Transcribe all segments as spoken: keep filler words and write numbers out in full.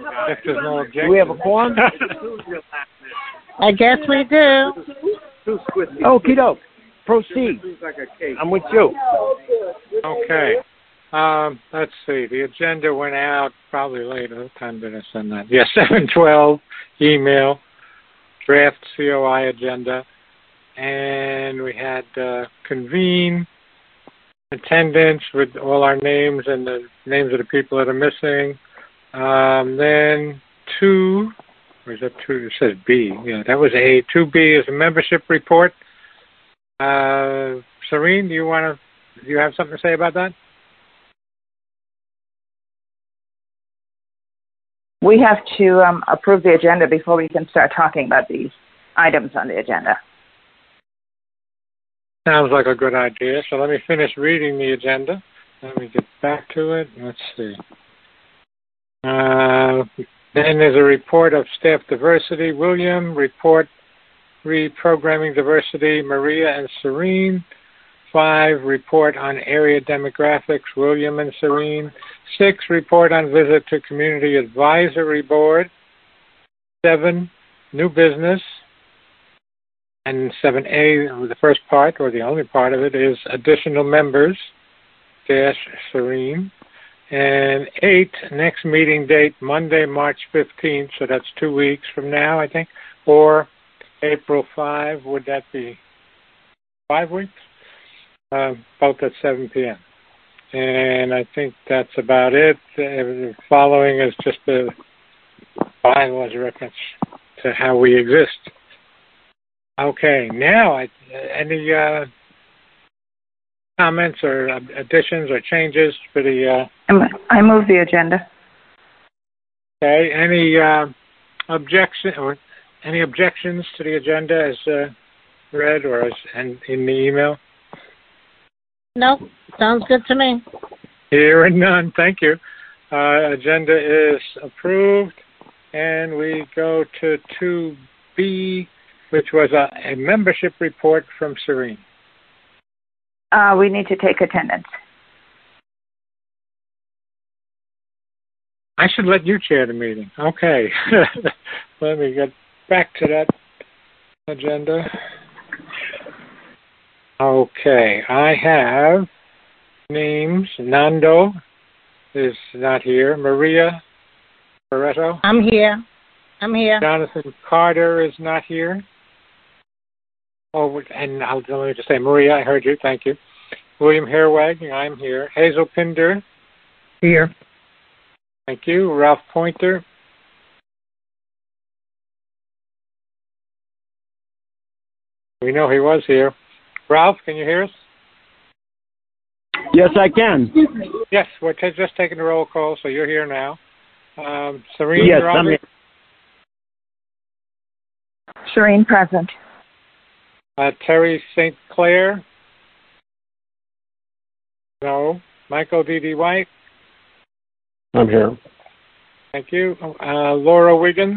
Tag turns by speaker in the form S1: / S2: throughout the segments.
S1: If there's no objection.
S2: Do we have a quorum?
S3: I guess we do.
S2: Okie doke. Proceed. I'm with you.
S1: Okay. Um, let's see. The agenda went out probably later. What time did I send that? Yeah, seven twelve email, draft C O I agenda. And we had uh, convene, attendance with all our names and the names of the people that are missing. Um, then two, or is that two? It says B. Yeah, that was A. two B is a membership report. Uh, Serene, do you want to, do you have something to say about that?
S4: We have to um, approve the agenda before we can start talking about these items on the agenda.
S1: Sounds like a good idea. So let me finish reading the agenda. Let me get back to it. Let's see. Uh, then there's a report of staff diversity. William, report reprogramming diversity. Maria and Serene. Five, report on area demographics. William and Serene. Six, report on visit to community advisory board. Seven, new business. And seven A, the first part, or the only part of it, is additional members, dash Serene. And eight, next meeting date, Monday, March fifteenth, so that's two weeks from now, I think, or April fifth, would that be five weeks? Uh, both at seven p.m. And I think that's about it. The following is just the bylaws reference to how we exist. Okay, now, I, any uh, comments or additions or changes for the... Uh,
S4: I move the agenda.
S1: Okay, any uh, objection or any objections to the agenda as uh, read or as in, in the email?
S3: Nope, sounds good to me.
S1: Here and none, thank you. Uh, agenda is approved, and we go to two B, which was a, a membership report from Serene.
S4: Uh, we need to take attendance.
S1: I should let you chair the meeting. Okay. Let me get back to that agenda. Okay. I have names. Nando is not here. Maria Barreto.
S3: I'm here. I'm here.
S1: Jonathan Carter is not here. Oh, and I'll let me just say, Maria, I heard you. Thank you. William Herwag, I'm here. Hazel Pinder.
S2: Here.
S1: Thank you. Ralph Pointer. We know he was here. Ralph, can you hear us?
S2: Yes, I can.
S1: Yes, we're t- just taking the roll call, so you're here now. Um, Serene,
S2: yes,
S1: you're
S2: I'm
S1: on
S2: here.
S4: Serene, present.
S1: Uh, Terry Saint Clair? No. Michael D D. White?
S2: I'm here.
S1: Thank you. Uh, Laura Wiggins?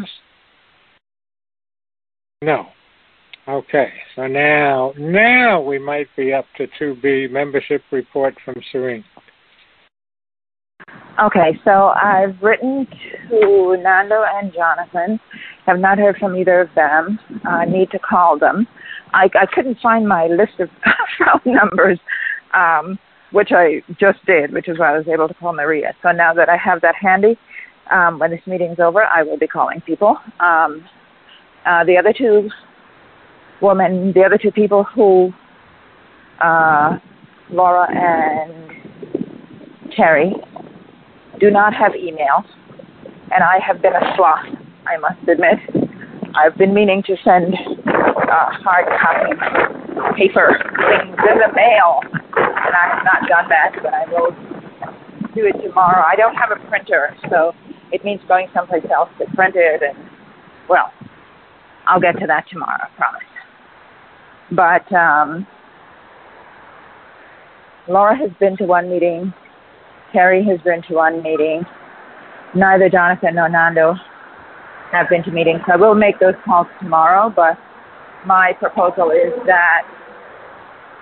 S1: No. Okay, so now, now we might be up to two B, membership report from Serene.
S4: Okay, so I've written to Nando and Jonathan. Have not heard from either of them. I uh, need to call them. I, I couldn't find my list of phone numbers, um, which I just did, which is why I was able to call Maria. So now that I have that handy, um, when this meeting's over, I will be calling people. Um, uh, the other two women, the other two people who, uh, Laura and Terry, do not have emails, and I have been a sloth, I must admit. I've been meaning to send uh, hard copy paper things in the mail, and I have not done that, but I will do it tomorrow. I don't have a printer, so it means going someplace else to print it, and, well, I'll get to that tomorrow, I promise. But um, Laura has been to one meeting. Terry has been to one meeting. Neither Jonathan nor Nando have been to meetings. So I will make those calls tomorrow, but my proposal is that,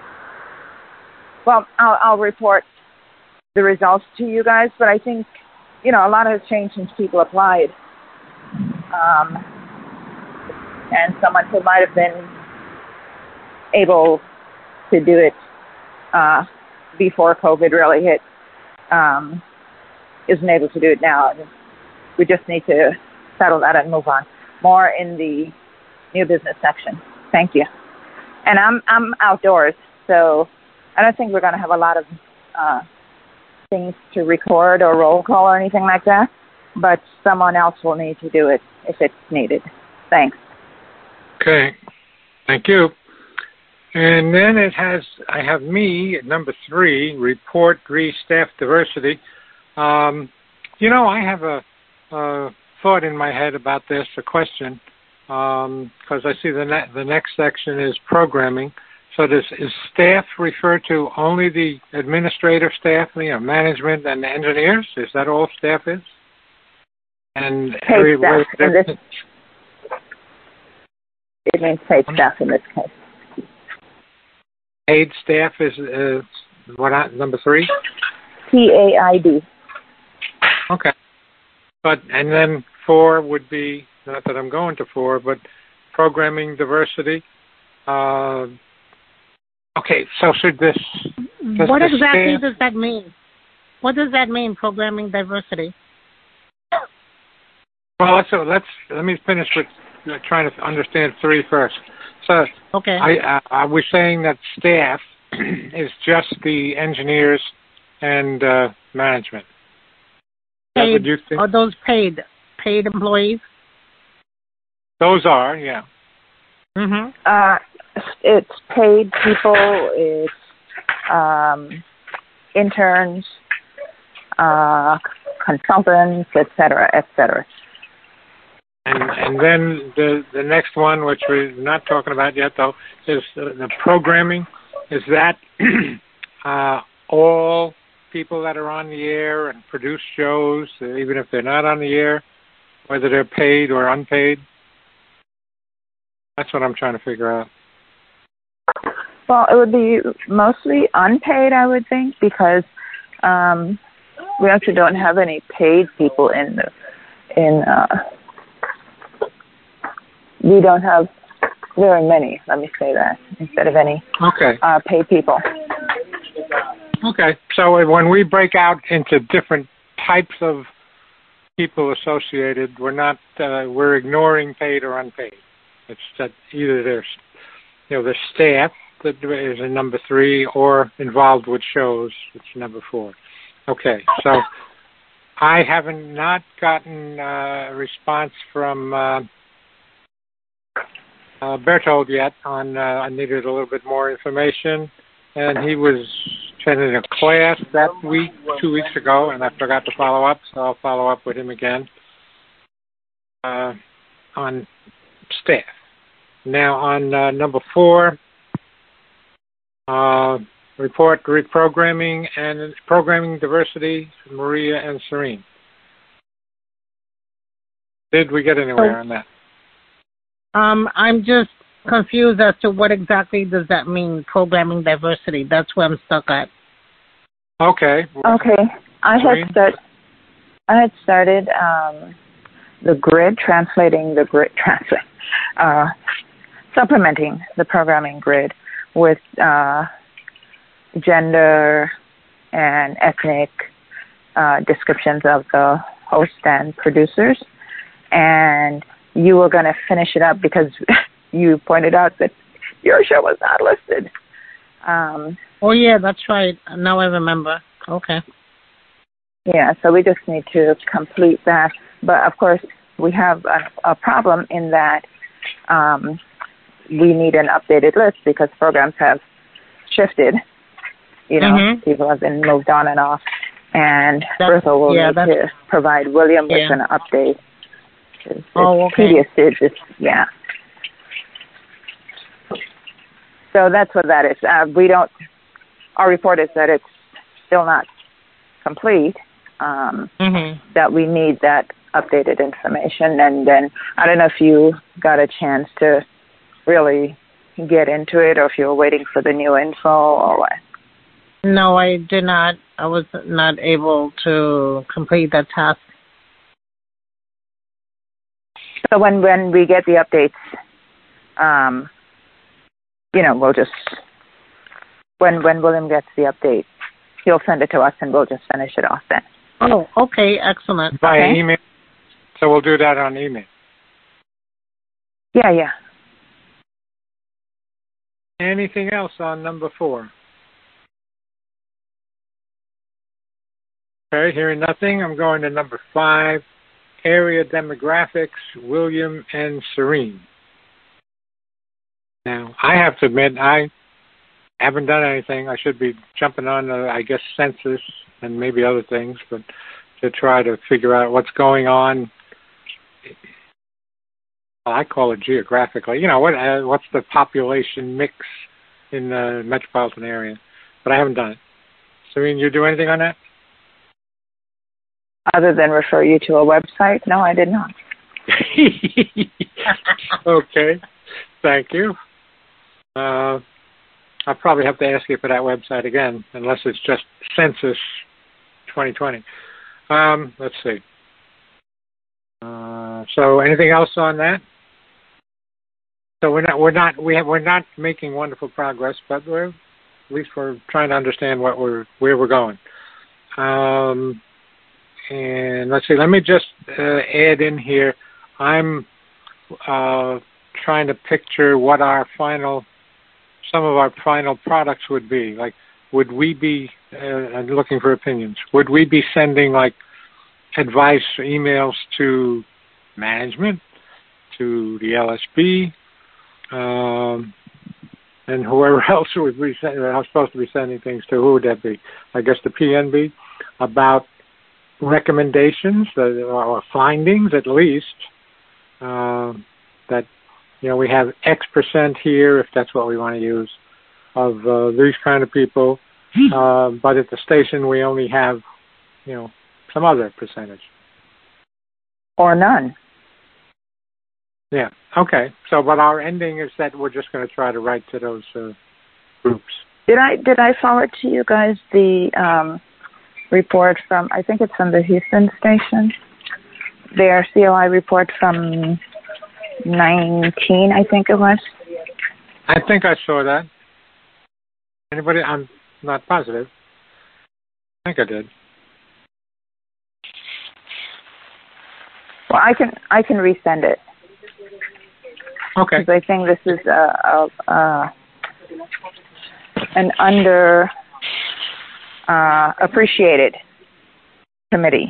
S4: well, I'll, I'll report the results to you guys, but I think you know, a lot has changed since people applied. Um, and someone who might have been able to do it uh, before COVID really hit um, isn't able to do it now. We just need to settle that and move on. More in the new business section. Thank you. And I'm I'm outdoors, so I don't think we're going to have a lot of uh, things to record or roll call or anything like that, but someone else will need to do it if it's needed. Thanks.
S1: Okay. Thank you. And then it has, I have me at number three, report re staff diversity. Um, you know, I have a, a thought in my head about this, a question, because um, I see the, ne- the next section is programming. So does is staff refer to only the administrative staff, you know, management and the engineers? Is that all staff is? And
S4: paid staff in this, it means paid staff in this case.
S1: Paid staff is uh, what? Number three.
S4: P A I D.
S1: Okay. But and then four would be, not that I'm going to four, but programming diversity. Uh, okay, so should this...
S3: What exactly does that mean? What does that mean, programming diversity?
S1: Well, let's, let's let me finish with uh, trying to understand three first. So,
S3: okay.
S1: I, I, I was saying that staff is just the engineers and uh, management.
S3: Paid,
S1: would you think?
S3: Are those paid paid employees?
S1: Those are, yeah.
S3: Mhm.
S4: Uh, it's paid people. It's um, interns, uh, consultants, et cetera, et cetera.
S1: And and then the the next one, which we're not talking about yet, though, is uh, the programming. Is that uh, all people that are on the air and produce shows, even if they're not on the air, whether they're paid or unpaid? That's what I'm trying to figure out.
S4: Well, it would be mostly unpaid, I would think, because um, we actually don't have any paid people in the in. Uh, we don't have very many. Let me say that instead of any.
S1: Okay.
S4: Uh, paid people.
S1: Okay. So when we break out into different types of people associated, we're not uh, we're ignoring paid or unpaid. It's that either there's you know the staff that is in number three or involved with shows, which is number four. Okay. So I haven't not gotten uh, a response from uh, uh, Berthold yet on. Uh, I needed a little bit more information, and he was attending a class that week, two weeks ago, and I forgot to follow up, so I'll follow up with him again uh, on staff. Now on uh, number four, uh, report reprogramming and programming diversity, Maria and Serene. Did we get anywhere on that?
S3: Um, I'm just confused as to what exactly does that mean, programming diversity. That's where I'm stuck at.
S1: Okay.
S4: Okay. I had start, I had started um, the grid, translating the grid, translate, uh, supplementing the programming grid with uh, gender and ethnic uh, descriptions of the host and producers. And you were going to finish it up because you pointed out that your show was not listed. Um,
S3: oh, yeah, that's right. Now I remember. Okay.
S4: Yeah, so we just need to complete that. But, of course, we have a, a problem in that um, we need an updated list because programs have shifted. You know,
S3: mm-hmm.
S4: people have been moved on and off. And Bertha will
S3: yeah,
S4: need to provide William with
S3: yeah.
S4: an update. It's,
S3: oh,
S4: it's
S3: okay.
S4: tedious. It's just, yeah. So that's what that is. Uh, we don't, our report is that it's still not complete, um,
S3: mm-hmm.
S4: that we need that updated information. And then I don't know if you got a chance to really get into it or if you were waiting for the new info or what.
S3: No, I did not. I was not able to complete that task.
S4: So when, when we get the updates, um, you know, we'll just, when, when William gets the update, he'll send it to us and we'll just finish it off then.
S3: Oh, okay, excellent.
S1: By
S4: okay.
S1: email? So we'll do that on email.
S4: Yeah, yeah.
S1: Anything else on number four? Okay, hearing nothing, I'm going to number five, area demographics, William and Serene. Now, I have to admit, I haven't done anything. I should be jumping on, uh, I guess, census and maybe other things, but to try to figure out what's going on. Well, I call it geographically. You know, what uh, what's the population mix in the metropolitan area? But I haven't done it. Serene, you do anything on that?
S4: Other than refer you to a website? No, I did not.
S1: Okay, thank you. Uh, I'll probably have to ask you for that website again, unless it's just Census twenty twenty. Um, let's see. Uh, so, anything else on that? So we're not we're not we have, we're not making wonderful progress, but we're at least we're trying to understand what we're where we're going. Um, and let's see. Let me just uh, add in here. I'm uh, trying to picture what our final, some of our final products would be. Like, would we be uh, looking for opinions? Would we be sending like advice emails to management, to the L S B, um, and whoever else would be sending, I'm supposed to be sending things to? Who would that be? I guess the P N B, about recommendations uh, or findings at least, uh, that, you know, we have X percent here, if that's what we want to use, of uh, these kind of people, uh, but at the station we only have, you know, some other percentage.
S4: Or none.
S1: Yeah, okay. So, but our ending is that we're just going to try to write to those uh, groups. Did
S4: I did I forward to you guys the um, report from, I think it's from the Houston station, their C O I report from nineteen, I think it was?
S1: I think I saw that. Anybody? I'm not positive. I think I did.
S4: Well, I can I can resend it.
S1: Okay.
S4: Because I think this is a, a, a an under uh, appreciated committee.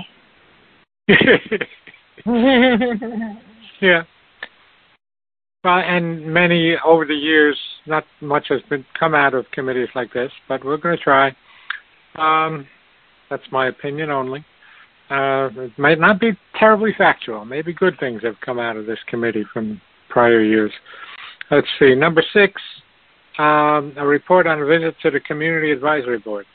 S1: Yeah. Well, and many over the years, not much has been come out of committees like this, but we're going to try. Um, that's my opinion only. Uh, it might not be terribly factual. Maybe good things have come out of this committee from prior years. Let's see. Number six, um, a report on a visit to the Community Advisory Board.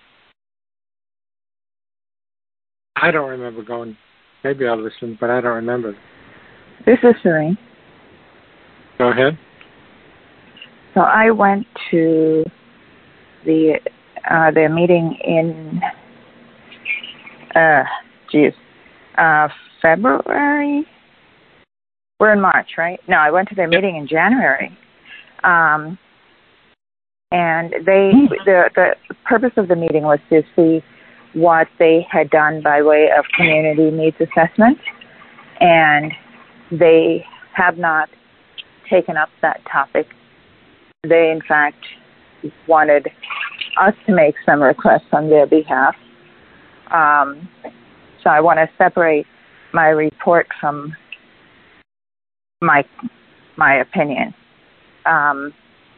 S1: I don't remember going. Maybe I'll listen, but I don't remember.
S4: This is Serene.
S1: Go ahead.
S4: So I went to the uh, the meeting in uh, geez, uh, February. We're in March, right? No, I went to their meeting in January, um, and they the the purpose of the meeting was to see what they had done by way of community needs assessment, and they have not taken up that topic. They, in fact, wanted us to make some requests on their behalf. Um, so I want to separate my report from my my opinion. Um,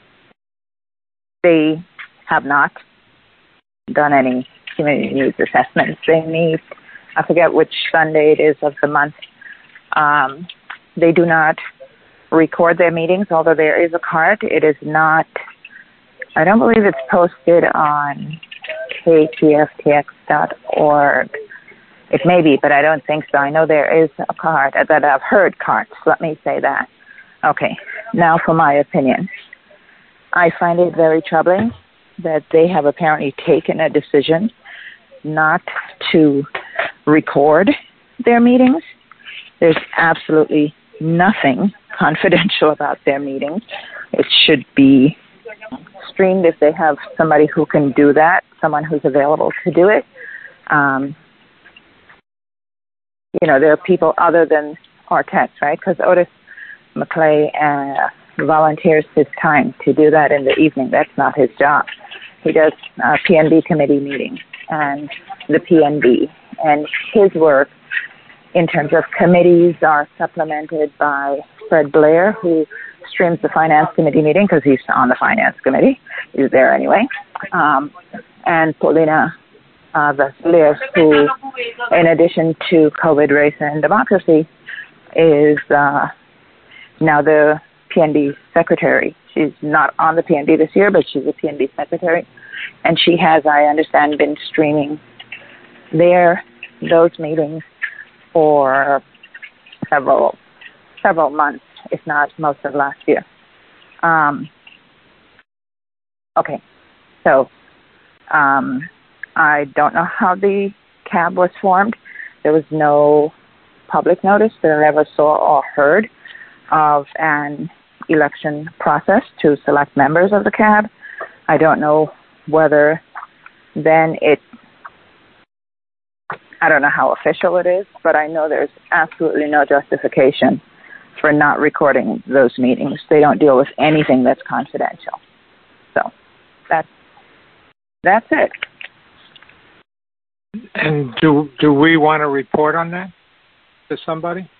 S4: they have not done any community needs assessments. They need, I forget which Sunday it is of the month. Um, they do not record their meetings, although there is a card. It is not, I don't believe it's posted on K P F T X dot org. It may be, but I don't think so. I know there is a card that I've heard cards. Let me say that. Okay, now for my opinion. I find it very troubling that they have apparently taken a decision not to record their meetings. There's absolutely nothing confidential about their meetings. It should be streamed if they have somebody who can do that, someone who's available to do it. Um, you know, there are people other than Ortex, right? Because Otis McClay uh, volunteers his time to do that in the evening. That's not his job. He does uh, P N B committee meetings and the P N B. And his work in terms of committees are supplemented by Fred Blair, who streams the finance committee meeting because he's on the finance committee. He's there anyway. Um, and Paulina uh, Vasilius, who, in addition to COVID, Race, and Democracy, is uh, now the P N B secretary. She's not on the P N B this year, but she's a P N B secretary. And she has, I understand, been streaming their those meetings for several several months, if not most of last year. Um, okay, so um, I don't know how the C A B was formed. There was no public notice that I ever saw or heard of an election process to select members of the C A B. I don't know whether then it, I don't know how official it is, but I know there's absolutely no justification for not recording those meetings. They don't deal with anything that's confidential. So that's, that's it.
S1: And do do we want to report on that to somebody?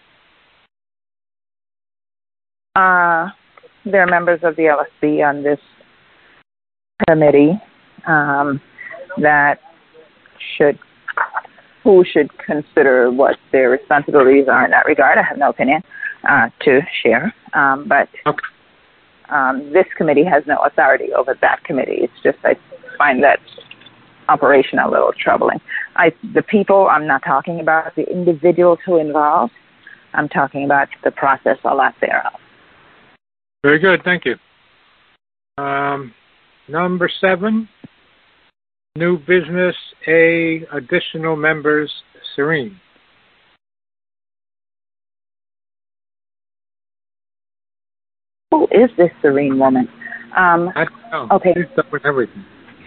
S4: Uh, there are members of the L S B on this committee um, that should, who should consider what their responsibilities are in that regard. I have no opinion uh, to share, um, but
S1: okay.
S4: um, this committee has no authority over that committee. It's just I find that operation a little troubling. I, the people, I'm not talking about the individuals who are involved. I'm talking about the process or lack thereof.
S1: Very good. Thank you. Um, number seven, new business, A, additional members, Serene.
S4: Who is this Serene woman? Um,
S1: I don't know.
S4: Okay.
S1: She's done with everything.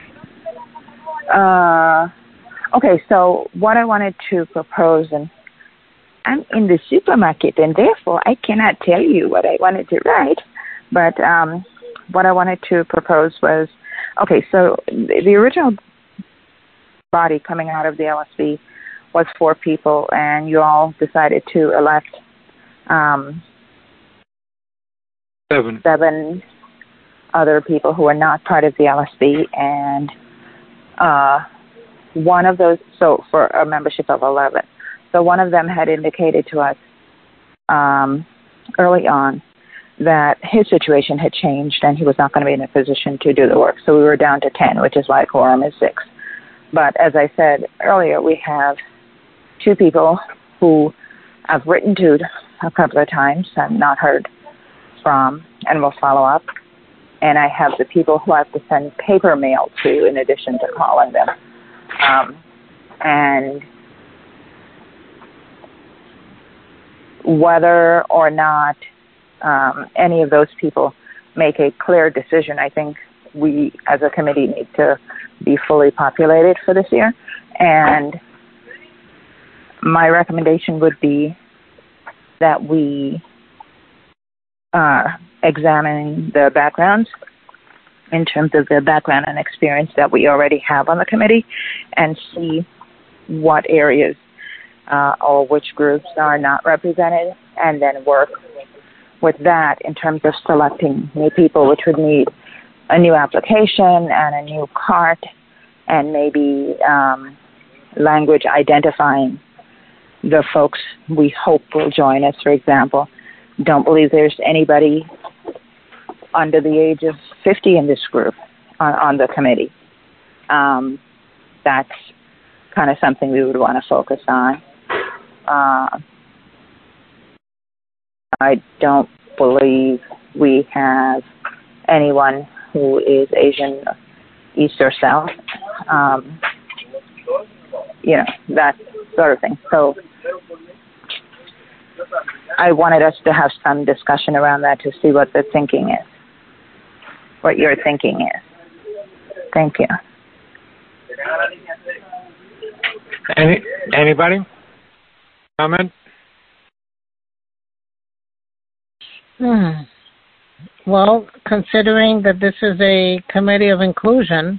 S4: Uh, okay, so what I wanted to propose, and I'm in the supermarket, and therefore I cannot tell you what I wanted to write, but um, what I wanted to propose was, okay, so the, the original body coming out of the L S B was four people, and you all decided to elect um,
S1: Seven.
S4: seven other people who are not part of the L S B, and uh, one of those, so for a membership of eleven. So one of them had indicated to us um, early on that his situation had changed and he was not going to be in a position to do the work. So we were down to ten, which is why quorum is six. But as I said earlier, we have two people who I've written to a couple of times and not heard from, and will follow up. And I have the people who I have to send paper mail to in addition to calling them. Um, and whether or not um, any of those people make a clear decision, I think we as a committee need to be fully populated for this year. And my recommendation would be that we uh, examine the backgrounds in terms of the background and experience that we already have on the committee and see what areas uh, or which groups are not represented, and then work with that in terms of selecting new people, which would need a new application and a new cart and maybe um, language identifying the folks we hope will join us. For example, don't believe there's anybody under the age of fifty in this group on, on the committee. Um, that's kind of something we would want to focus on. Uh, I don't believe we have anyone who is Asian east or south, um, you know, that sort of thing. So I wanted us to have some discussion around that to see what the thinking is, what your thinking is. Thank you.
S1: Any anybody? Comment?
S3: Hmm. Well, considering that this is a committee of inclusion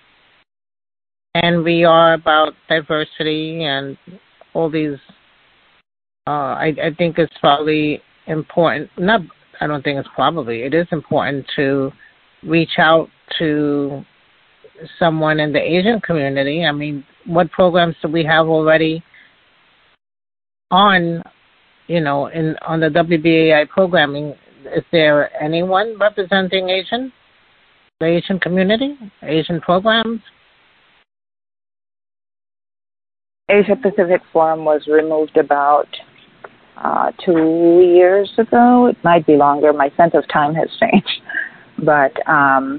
S3: and we are about diversity and all these, uh, I, I think it's probably important. Not, I don't think it's probably. It is important to reach out to someone in the Asian community. I mean, what programs do we have already on, you know, in on the W B A I programming? Is there anyone representing Asian, the Asian community, Asian programs?
S4: Asia Pacific Forum was removed about uh, two years ago. It might be longer. My sense of time has changed. But um,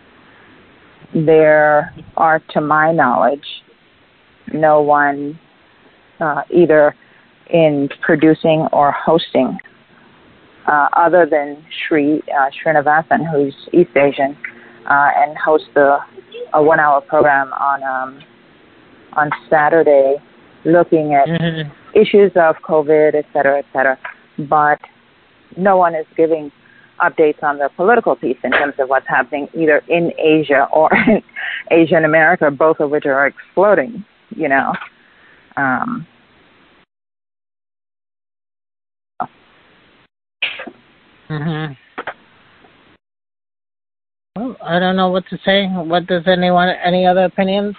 S4: there are, to my knowledge, no one uh, either in producing or hosting uh, other than Sri uh, Srinivasan, who's East Asian, uh, and hosts the, a one-hour program on um, on Saturday looking at mm-hmm. issues of COVID, et cetera, et cetera. But no one is giving updates on the political piece in terms of what's happening either in Asia or in Asia and America, both of which are exploding, you know. Um,
S3: mm-hmm. Well, I don't know what to say. What does anyone, any other opinions?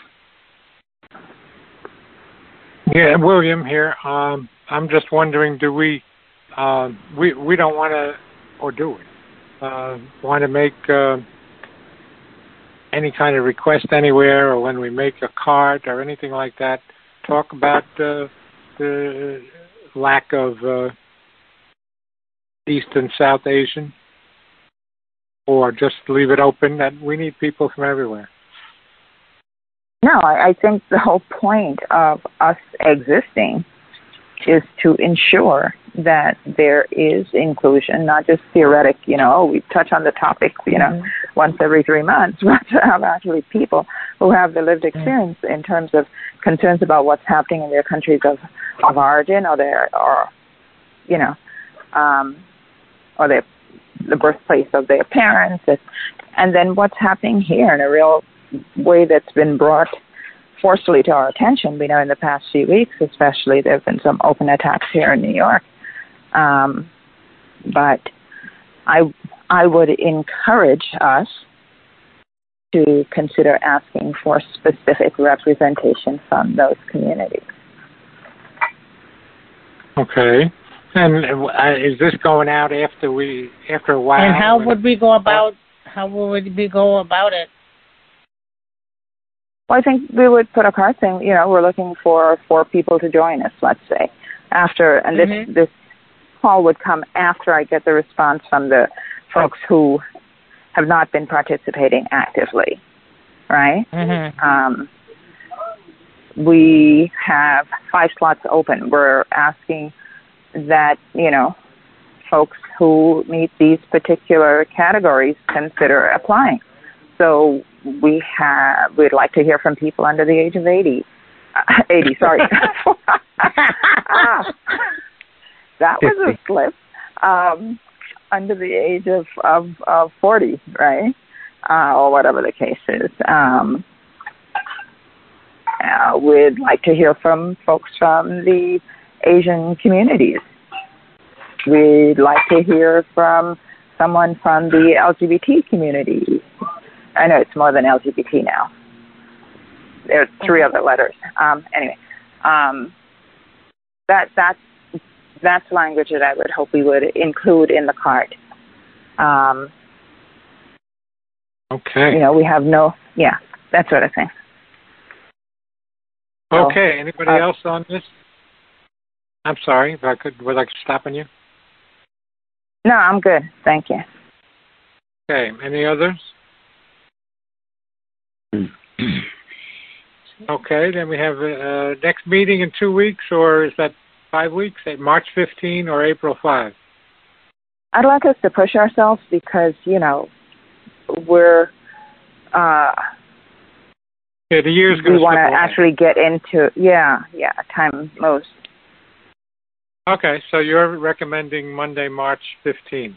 S1: Yeah, William here. Um, I'm just wondering, do we, uh, we, we don't want to, or do we, uh, want to make uh, any kind of request anywhere, or when we make a card or anything like that, talk about uh, the lack of uh, East and South Asian, or just leave it open that we need people from everywhere?
S4: No, I, I think the whole point of us existing is to ensure that there is inclusion, not just theoretic, you know, oh, we touch on the topic, you know, mm-hmm. once every three months, but to have actually people who have the lived experience mm-hmm. in terms of concerns about what's happening in their countries of, of origin or their, or, you know, um, or their, the birthplace of their parents, and then what's happening here in a real way that's been brought forcefully to our attention. We know in the past few weeks, especially, there have been some open attacks here in New York. Um, but I, I would encourage us to consider asking for specific representation from those communities.
S1: Okay. And uh, is this going out after we, after a while?
S3: And how would we go about, how would we go about it?
S4: Well, I think we would put a card saying, you know, we're looking for four people to join us, let's say, after, and mm-hmm. this this call would come after I get the response from the folks who have not been participating actively, right?
S3: Mm-hmm.
S4: Um, we have five slots open. We're asking that, you know, folks who meet these particular categories consider applying. So we have, we'd like to hear from people under the age of eighty. Uh, eighty, sorry. ah, that was a slip. Um, under the age of, of, of forty, right? Uh, or whatever the case is. Um, uh, we'd like to hear from folks from the Asian communities. We'd like to hear from someone from the L G B T community. I know it's more than L G B T now. There's three other letters. Um, anyway, um, that that's that's language that I would hope we would include in the card. Um,
S1: okay.
S4: You know, we have no, yeah, that sort of thing.
S1: Okay. So, Anybody
S4: uh,
S1: else on this? I'm sorry if I could. Was I stopping you?
S4: No, I'm good. Thank you.
S1: Okay. Any others? Okay, then we have uh, next meeting in two weeks, or is that five weeks? March fifteenth or April fifth?
S4: I'd like us to push ourselves because, you know, we're, uh,
S1: yeah, the year's
S4: we want to actually get into, yeah, yeah, time most.
S1: Okay, so you're recommending Monday, March fifteenth.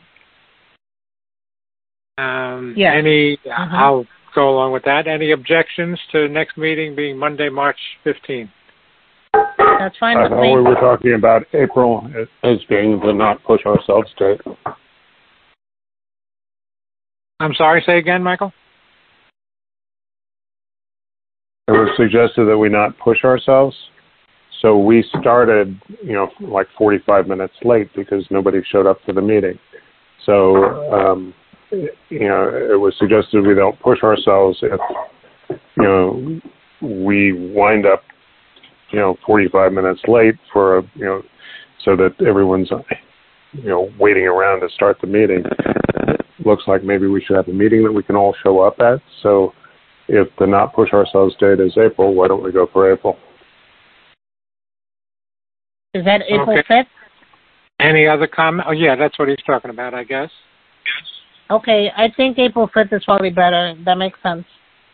S1: Um,
S3: yeah.
S1: Any,
S3: mm-hmm.
S1: I'll go along with that. Any objections to next meeting being Monday, March fifteenth?
S3: That's fine
S2: I
S3: with
S2: thought
S3: me.
S2: we were talking about April as being the not push ourselves date.
S1: I'm sorry, say again, Michael?
S2: It was suggested that we not push ourselves. So we started, you know, like forty-five minutes late because nobody showed up for the meeting. So, um, you know, it was suggested we don't push ourselves if, you know, we wind up, you know, forty-five minutes late for, you know, so that everyone's, you know, waiting around to start the meeting. It looks like maybe we should have a meeting that we can all show up at. So if the not push ourselves date is April, why don't we go for April?
S3: Is that April
S1: okay.
S3: fifth?
S1: Any other comment? Oh, yeah, that's what he's talking about, I guess. Yes.
S3: Okay, I think April fifth is probably better. That makes sense.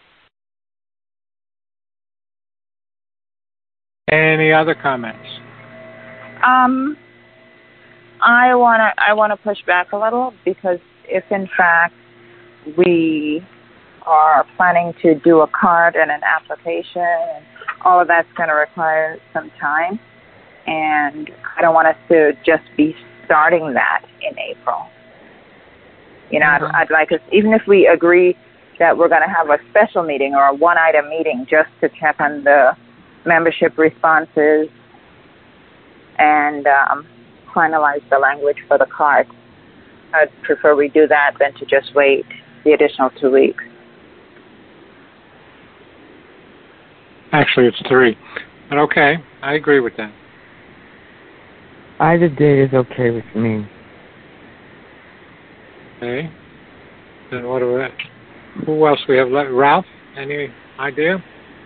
S1: Any other comments?
S4: Um, I wanna I wanna push back a little because if in fact we are planning to do a card and an application, and all of that's going to require some time, and I don't want us to just be starting that in April. You know, mm-hmm. I'd, I'd like us, even if we agree that we're going to have a special meeting or a one-item meeting just to check on the membership responses and um, finalize the language for the card. I'd prefer we do that than to just wait the additional two weeks.
S1: Actually, it's three. But okay, I agree with that.
S5: Either day is okay with me.
S1: Okay. Then what do we, who else we have left? Ralph, any idea?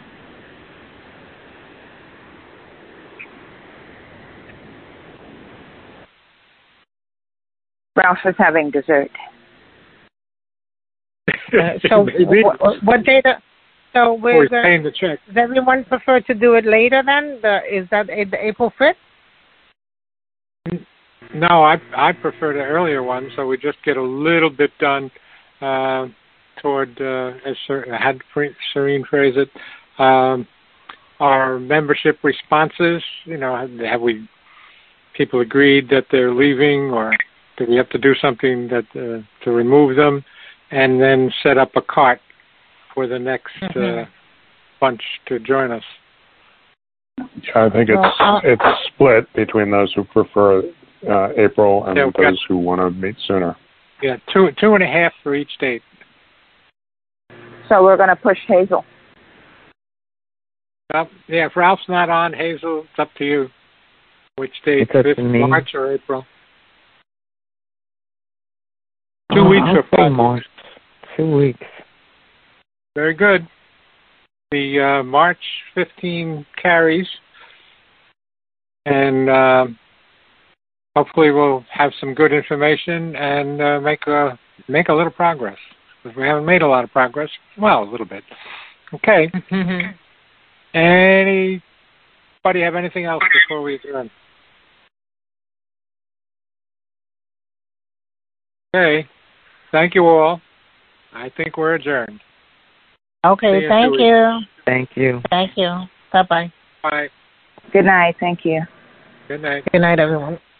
S4: Ralph is having dessert.
S3: Uh, so what, what data? So we're
S1: going, paying the check.
S3: Does everyone prefer to do it later then? The, is that the April fifth?
S1: No, I I prefer the earlier one, so we just get a little bit done uh, toward, uh, as Sir, had Serene phrase it, um, our membership responses. You know, have, have we people agreed that they're leaving, or do we have to do something that uh, to remove them, and then set up a cart for the next mm-hmm. uh, bunch to join us?
S2: I think it's well, uh, it's split between those who prefer uh, April and
S1: yeah,
S2: those
S1: got,
S2: who want to meet sooner.
S1: Yeah, two two and a half for each date.
S4: So we're going to push Hazel.
S1: Uh, yeah, if Ralph's not on, Hazel, it's up to you. Which date? Fifth March or April? Two
S5: uh,
S1: weeks
S5: I'll
S1: or five
S5: March.
S1: weeks?
S5: Two weeks.
S1: Very good. The uh, March fifteenth carries, and uh, hopefully we'll have some good information and uh, make a make a little progress. Because we haven't made a lot of progress. Well, a little bit. Okay. Anybody have anything else before we adjourn? Okay. Thank you all. I think we're adjourned.
S3: Okay, thank you.
S5: Thank you.
S3: Thank you. Bye-bye.
S1: Bye.
S4: Good night. Thank you.
S1: Good night.
S3: Good night, everyone.